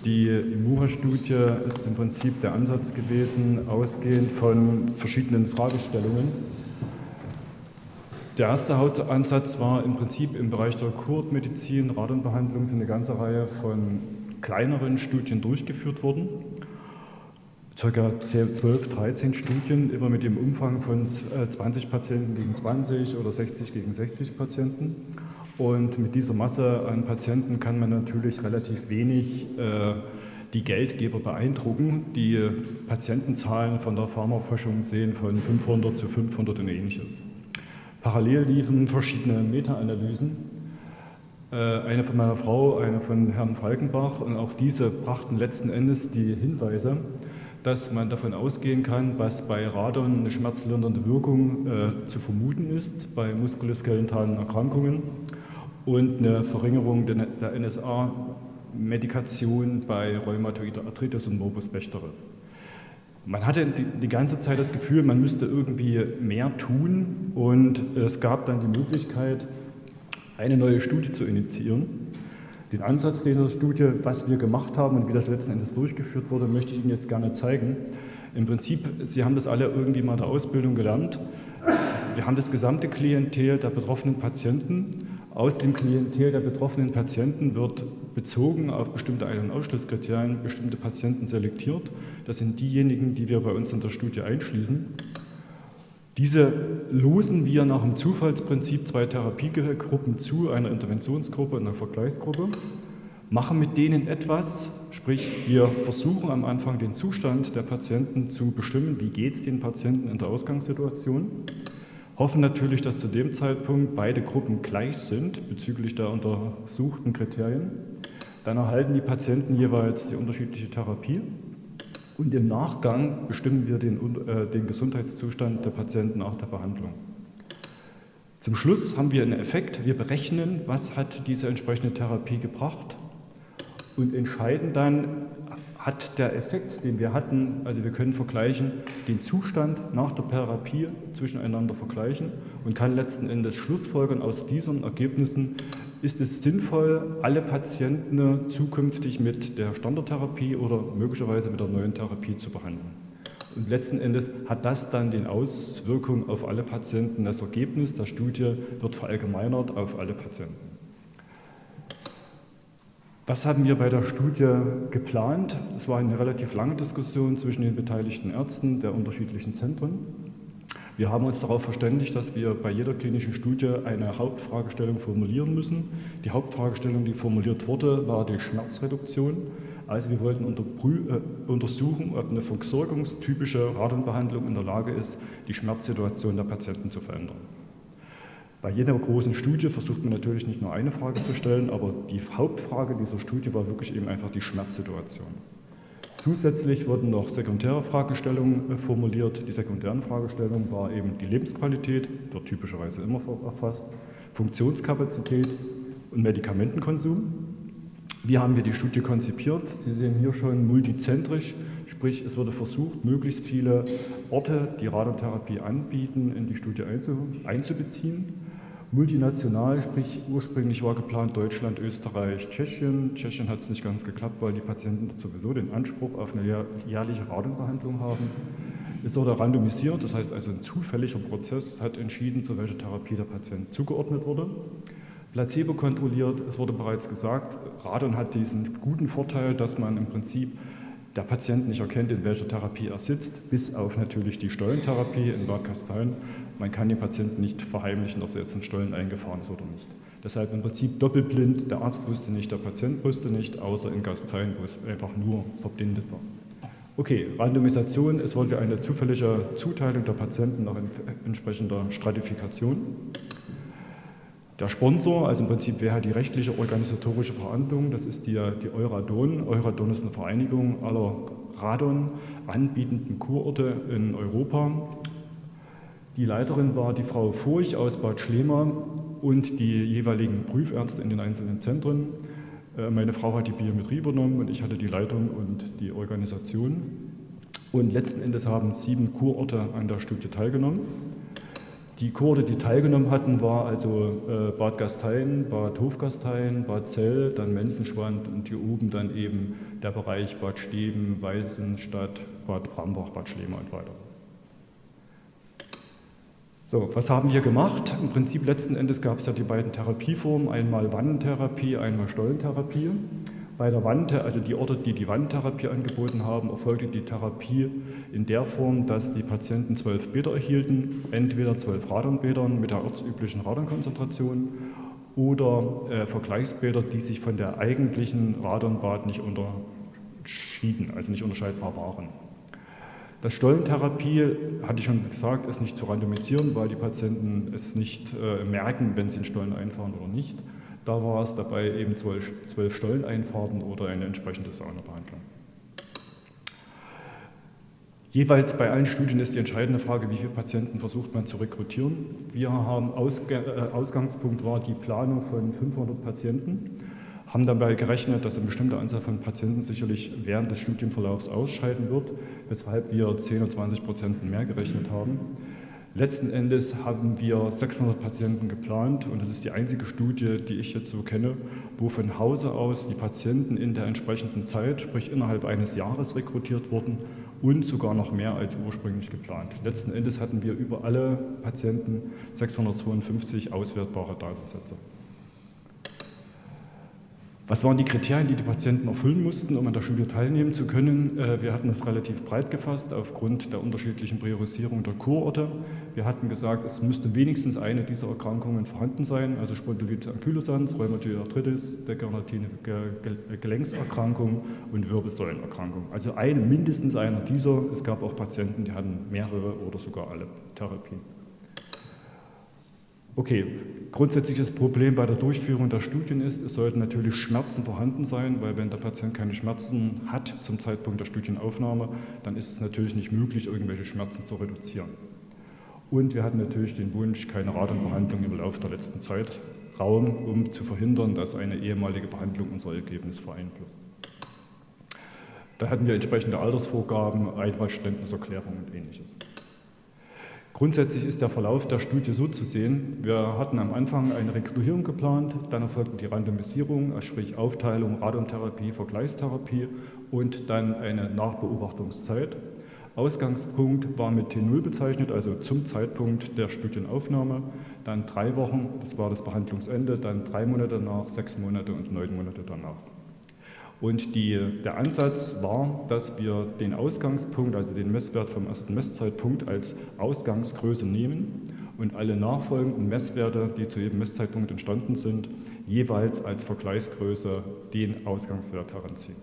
Die Imura-Studie ist im Prinzip der Ansatz gewesen, ausgehend von verschiedenen Fragestellungen. Der erste Hauptansatz war im Prinzip im Bereich der Kurortmedizin, Radonbehandlung sind eine ganze Reihe von kleineren Studien durchgeführt worden. Circa 12, 13 Studien, immer mit dem Umfang von 20 Patienten gegen 20 oder 60 gegen 60 Patienten. Und mit dieser Masse an Patienten kann man natürlich relativ wenig die Geldgeber beeindrucken. Die Patientenzahlen von der Pharmaforschung sehen von 500 zu 500 und ähnliches. Parallel liefen verschiedene Meta-Analysen. Eine von meiner Frau, eine von Herrn Falkenbach, und auch diese brachten letzten Endes die Hinweise, dass man davon ausgehen kann, dass bei Radon eine schmerzlindernde Wirkung zu vermuten ist, bei muskuloskeletalen Erkrankungen und eine Verringerung der NSA-Medikation bei Rheumatoide Arthritis und Morbus Bechterew. Man hatte die ganze Zeit das Gefühl, man müsste irgendwie mehr tun, und es gab dann die Möglichkeit, eine neue Studie zu initiieren. Den Ansatz dieser Studie, was wir gemacht haben und wie das letzten Endes durchgeführt wurde, möchte ich Ihnen jetzt gerne zeigen. Im Prinzip, Sie haben das alle irgendwie mal in der Ausbildung gelernt. Wir haben das gesamte Klientel der betroffenen Patienten. Aus dem Klientel der betroffenen Patienten wird bezogen auf bestimmte Ein- und Ausschlusskriterien bestimmte Patienten selektiert. Das sind diejenigen, die wir bei uns in der Studie einschließen. Diese losen wir nach dem Zufallsprinzip 2 Therapiegruppen zu, einer Interventionsgruppe und einer Vergleichsgruppe, machen mit denen etwas, sprich wir versuchen am Anfang den Zustand der Patienten zu bestimmen, wie geht es den Patienten in der Ausgangssituation, hoffen natürlich, dass zu dem Zeitpunkt beide Gruppen gleich sind bezüglich der untersuchten Kriterien. Dann erhalten die Patienten jeweils die unterschiedliche Therapie. Und im Nachgang bestimmen wir den Gesundheitszustand der Patienten nach der Behandlung. Zum Schluss haben wir einen Effekt. Wir berechnen, was hat diese entsprechende Therapie gebracht, und entscheiden dann, hat der Effekt, den wir hatten, also wir können vergleichen, den Zustand nach der Therapie zwischeneinander vergleichen und kann letzten Endes schlussfolgern aus diesen Ergebnissen, ist es sinnvoll, alle Patienten zukünftig mit der Standardtherapie oder möglicherweise mit der neuen Therapie zu behandeln. Und letzten Endes hat das dann die Auswirkung auf alle Patienten. Das Ergebnis der Studie wird verallgemeinert auf alle Patienten. Was haben wir bei der Studie geplant? Es war eine relativ lange Diskussion zwischen den beteiligten Ärzten der unterschiedlichen Zentren. Wir haben uns darauf verständigt, dass wir bei jeder klinischen Studie eine Hauptfragestellung formulieren müssen. Die Hauptfragestellung, die formuliert wurde, war die Schmerzreduktion. Also wir wollten untersuchen, ob eine versorgungstypische Radonbehandlung in der Lage ist, die Schmerzsituation der Patienten zu verändern. Bei jeder großen Studie versucht man natürlich nicht nur eine Frage zu stellen, aber die Hauptfrage dieser Studie war wirklich eben einfach die Schmerzsituation. Zusätzlich wurden noch sekundäre Fragestellungen formuliert. Die sekundären Fragestellungen war eben die Lebensqualität, wird typischerweise immer erfasst, Funktionskapazität und Medikamentenkonsum. Wie haben wir die Studie konzipiert? Sie sehen hier schon multizentrisch, sprich es wurde versucht, möglichst viele Orte, die Radiontherapie anbieten, in die Studie einzubeziehen. Multinational, sprich ursprünglich war geplant Deutschland, Österreich, Tschechien. Tschechien hat es nicht ganz geklappt, weil die Patienten sowieso den Anspruch auf eine jährliche Radonbehandlung haben. Es wurde randomisiert, das heißt also ein zufälliger Prozess hat entschieden, zu welcher Therapie der Patient zugeordnet wurde. Placebo kontrolliert, es wurde bereits gesagt, Radon hat diesen guten Vorteil, dass man im Prinzip der Patient nicht erkennt, in welcher Therapie er sitzt, bis auf natürlich die Stollentherapie in Bad Gastein. Man kann dem Patienten nicht verheimlichen, dass er jetzt in Stollen eingefahren ist oder nicht. Deshalb im Prinzip doppelblind, der Arzt wusste nicht, der Patient wusste nicht, außer in Gastein, wo es einfach nur verblindet war. Okay, Randomisation, es wurde eine zufällige Zuteilung der Patienten nach entsprechender Stratifikation. Der Sponsor, also im Prinzip wer hat die rechtliche organisatorische Verhandlung, das ist die Euradon. Euradon ist eine Vereinigung aller Radon anbietenden Kurorte in Europa. Die Leiterin war die Frau Furch aus Bad Schlema und die jeweiligen Prüfärzte in den einzelnen Zentren. Meine Frau hat die Biometrie übernommen und ich hatte die Leitung und die Organisation. Und letzten Endes haben 7 Kurorte an der Studie teilgenommen. Die Kohorte, die teilgenommen hatten, war also Bad Gastein, Bad Hofgastein, Bad Zell, dann Menzenschwand und hier oben dann eben der Bereich Bad Steben, Weißenstadt, Bad Brambach, Bad Schlema und weiter. So, was haben wir gemacht? Im Prinzip letzten Endes gab es ja die beiden Therapieformen, einmal Wandentherapie, einmal Stollentherapie. Bei der also die Orte, die die Wandentherapie angeboten haben, erfolgte die Therapie in der Form, dass die Patienten 12 Bäder erhielten, entweder 12 Radonbädern mit der ortsüblichen Radonkonzentration oder Vergleichsbäder, die sich von der eigentlichen Radonbad nicht unterschieden, also nicht unterscheidbar waren. Das Stollentherapie, hatte ich schon gesagt, ist nicht zu randomisieren, weil die Patienten es nicht merken, wenn sie in Stollen einfahren oder nicht. Da war es dabei eben 12 Stolleneinfahrten oder eine entsprechende Saunabehandlung. Jeweils bei allen Studien ist die entscheidende Frage, wie viele Patienten versucht man zu rekrutieren. Wir haben Ausgangspunkt war die Planung von 500 Patienten, haben dabei gerechnet, dass eine bestimmte Anzahl von Patienten sicherlich während des Studienverlaufs ausscheiden wird, weshalb wir 10 oder 20% mehr gerechnet haben. Letzten Endes haben wir 600 Patienten geplant und das ist die einzige Studie, die ich jetzt so kenne, wo von Hause aus die Patienten in der entsprechenden Zeit, sprich innerhalb eines Jahres rekrutiert wurden und sogar noch mehr als ursprünglich geplant. Letzten Endes hatten wir über alle Patienten 652 auswertbare Datensätze. Was waren die Kriterien, die die Patienten erfüllen mussten, um an der Studie teilnehmen zu können? Wir hatten das relativ breit gefasst aufgrund der unterschiedlichen Priorisierung der Kurorte. Wir hatten gesagt, es müsste wenigstens eine dieser Erkrankungen vorhanden sein, also Spondylitis ankylosans, Rheumatoide Arthritis, degenerative Gelenkserkrankung und Wirbelsäulenerkrankung. Also mindestens einer dieser. Es gab auch Patienten, die hatten mehrere oder sogar alle Therapien. Okay, grundsätzliches Problem bei der Durchführung der Studien ist, es sollten natürlich Schmerzen vorhanden sein, weil wenn der Patient keine Schmerzen hat zum Zeitpunkt der Studienaufnahme, dann ist es natürlich nicht möglich, irgendwelche Schmerzen zu reduzieren. Und wir hatten natürlich den Wunsch, keine Radonbehandlung im Laufe der letzten Zeit Raum, um zu verhindern, dass eine ehemalige Behandlung unser Ergebnis beeinflusst. Da hatten wir entsprechende Altersvorgaben, Einverständniserklärungen und Ähnliches. Grundsätzlich ist der Verlauf der Studie so zu sehen, wir hatten am Anfang eine Rekrutierung geplant, dann erfolgte die Randomisierung, sprich Aufteilung, Radontherapie, Vergleichstherapie und dann eine Nachbeobachtungszeit. Ausgangspunkt war mit T0 bezeichnet, also zum Zeitpunkt der Studienaufnahme, dann 3 Wochen, das war das Behandlungsende, dann 3 Monate danach, 6 Monate und 9 Monate danach. Und der Ansatz war, dass wir den Ausgangspunkt, also den Messwert vom ersten Messzeitpunkt als Ausgangsgröße nehmen und alle nachfolgenden Messwerte, die zu jedem Messzeitpunkt entstanden sind, jeweils als Vergleichsgröße den Ausgangswert heranziehen.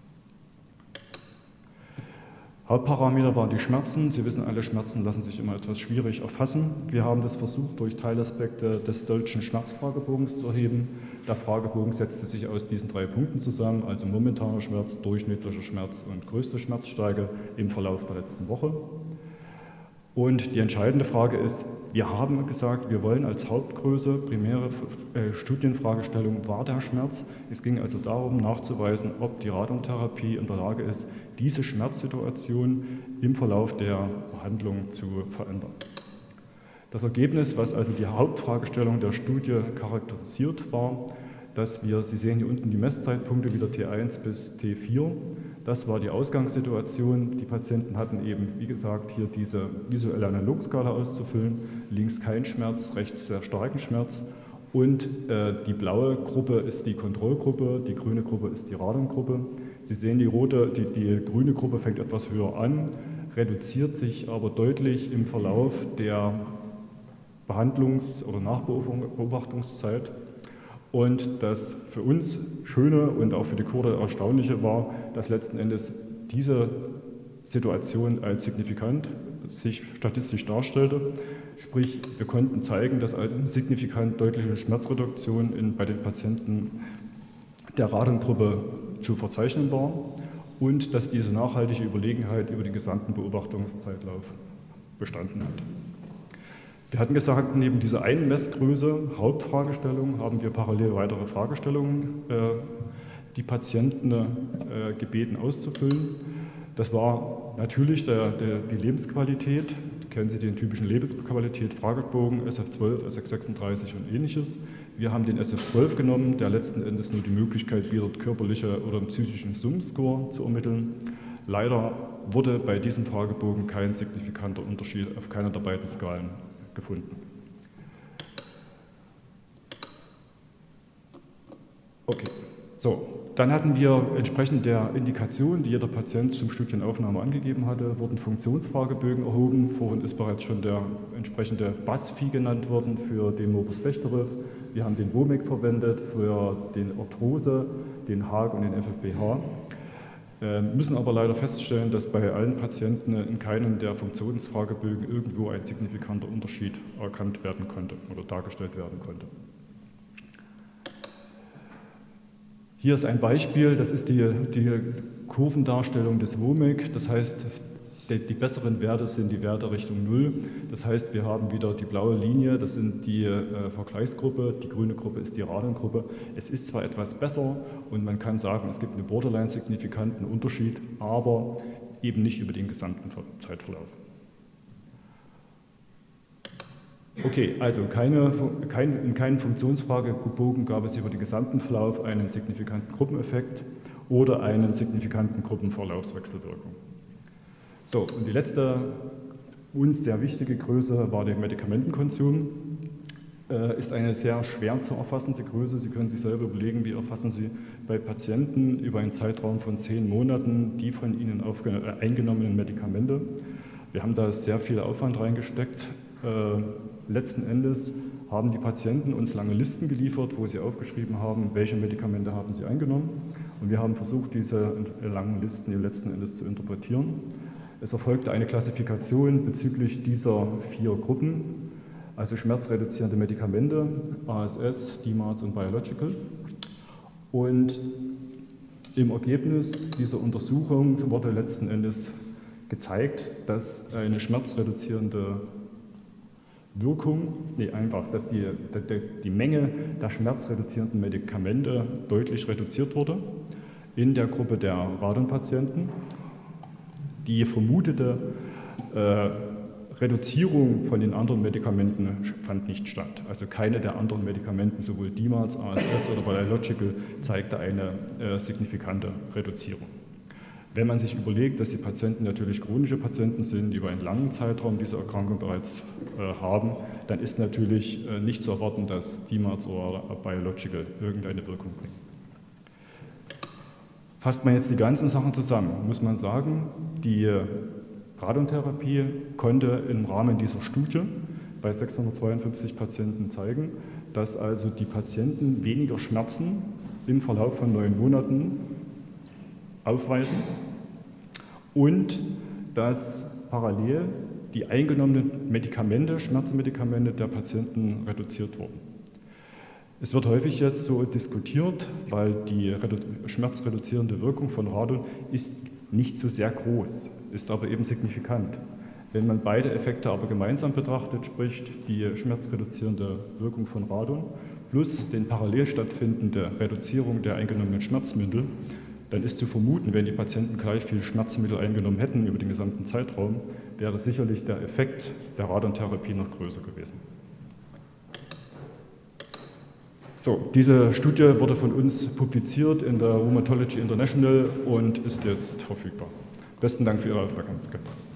Hauptparameter waren die Schmerzen. Sie wissen, alle Schmerzen lassen sich immer etwas schwierig erfassen. Wir haben das versucht, durch Teilaspekte des Dolchschen Schmerzfragebogens zu erheben. Der Fragebogen setzte sich aus diesen 3 Punkten zusammen, also momentaner Schmerz, durchschnittlicher Schmerz und größte Schmerzsteige im Verlauf der letzten Woche. Und die entscheidende Frage ist, wir haben gesagt, wir wollen als Hauptgröße, primäre Studienfragestellung, war der Schmerz. Es ging also darum, nachzuweisen, ob die Radontherapie in der Lage ist, diese Schmerzsituation im Verlauf der Behandlung zu verändern. Das Ergebnis, was also die Hauptfragestellung der Studie charakterisiert, war, dass wir, Sie sehen hier unten die Messzeitpunkte, wieder T1 bis T4, das war die Ausgangssituation. Die Patienten hatten eben, wie gesagt, hier diese visuelle Analogskala auszufüllen, links kein Schmerz, rechts sehr starken Schmerz und die blaue Gruppe ist die Kontrollgruppe, die grüne Gruppe ist die Radongruppe. Sie sehen, die grüne Gruppe fängt etwas höher an, reduziert sich aber deutlich im Verlauf der Behandlungs- oder Nachbeobachtungszeit. Und das für uns Schöne und auch für die Kohorte Erstaunliche war, dass letzten Endes diese Situation als signifikant sich statistisch darstellte. Sprich, wir konnten zeigen, dass also signifikant deutliche Schmerzreduktion bei den Patienten der Radongruppe zu verzeichnen war und dass diese nachhaltige Überlegenheit über den gesamten Beobachtungszeitlauf bestanden hat. Wir hatten gesagt, neben dieser einen Messgröße, Hauptfragestellung, haben wir parallel weitere Fragestellungen, die Patienten gebeten auszufüllen. Das war natürlich die Lebensqualität, kennen Sie den typischen Lebensqualität-Fragebogen, SF12, SF36 und ähnliches. Wir haben den SF12 genommen, der letzten Endes nur die Möglichkeit bietet, körperliche oder psychischen Sum-Score zu ermitteln. Leider wurde bei diesem Fragebogen kein signifikanter Unterschied auf keiner der beiden Skalen gefunden. Okay, so, dann hatten wir entsprechend der Indikation, die jeder Patient zum Studienaufnahme angegeben hatte, wurden Funktionsfragebögen erhoben. Vorhin ist bereits schon der entsprechende BASFI genannt worden für den Morbus Bechterew. Wir haben den WOMAC verwendet für den Arthrose, den Haag und den FFBH. Müssen aber leider feststellen, dass bei allen Patienten in keinem der Funktionsfragebögen irgendwo ein signifikanter Unterschied erkannt werden konnte oder dargestellt werden konnte. Hier ist ein Beispiel, das ist die Kurvendarstellung des WOMAC, das heißt, die besseren Werte sind die Werte Richtung 0, das heißt, wir haben wieder die blaue Linie, das sind die Vergleichsgruppe, die grüne Gruppe ist die Radon-Gruppe. Es ist zwar etwas besser und man kann sagen, es gibt einen borderline-signifikanten Unterschied, aber eben nicht über den gesamten Zeitverlauf. Okay, also in keinem Funktionsfragebogen gab es über den gesamten Verlauf einen signifikanten Gruppeneffekt oder einen signifikanten Gruppenverlaufswechselwirkung. So, und die letzte uns sehr wichtige Größe war der Medikamentenkonsum. Ist eine sehr schwer zu erfassende Größe. Sie können sich selber überlegen, wie erfassen Sie bei Patienten über einen Zeitraum von 10 Monaten die von ihnen eingenommenen Medikamente. Wir haben da sehr viel Aufwand reingesteckt. Letzten Endes haben die Patienten uns lange Listen geliefert, wo sie aufgeschrieben haben, welche Medikamente haben sie eingenommen. Und wir haben versucht, diese langen Listen letzten Endes zu interpretieren. Es erfolgte eine Klassifikation bezüglich dieser 4 Gruppen, also schmerzreduzierende Medikamente, ASS, DMARDs und Biological. Und im Ergebnis dieser Untersuchung wurde letzten Endes gezeigt, dass eine schmerzreduzierende Wirkung, dass die Menge der schmerzreduzierenden Medikamente deutlich reduziert wurde in der Gruppe der Radonpatienten. Die vermutete Reduzierung von den anderen Medikamenten fand nicht statt. Also keine der anderen Medikamenten, sowohl DMARDs, ASS oder Biological, zeigte eine signifikante Reduzierung. Wenn man sich überlegt, dass die Patienten natürlich chronische Patienten sind, die über einen langen Zeitraum diese Erkrankung bereits haben, dann ist natürlich nicht zu erwarten, dass DMARDs oder Biological irgendeine Wirkung bringen. Fasst man jetzt die ganzen Sachen zusammen, muss man sagen, die Radontherapie konnte im Rahmen dieser Studie bei 652 Patienten zeigen, dass also die Patienten weniger Schmerzen im Verlauf von 9 Monaten aufweisen und dass parallel die eingenommenen Medikamente, Schmerzmedikamente der Patienten reduziert wurden. Es wird häufig jetzt so diskutiert, weil die schmerzreduzierende Wirkung von Radon ist nicht so sehr groß, ist aber eben signifikant. Wenn man beide Effekte aber gemeinsam betrachtet, sprich die schmerzreduzierende Wirkung von Radon plus den parallel stattfindende Reduzierung der eingenommenen Schmerzmittel, dann ist zu vermuten, wenn die Patienten gleich viel Schmerzmittel eingenommen hätten über den gesamten Zeitraum, wäre sicherlich der Effekt der Radontherapie noch größer gewesen. So, diese Studie wurde von uns publiziert in der Rheumatology International und ist jetzt verfügbar. Besten Dank für Ihre Aufmerksamkeit.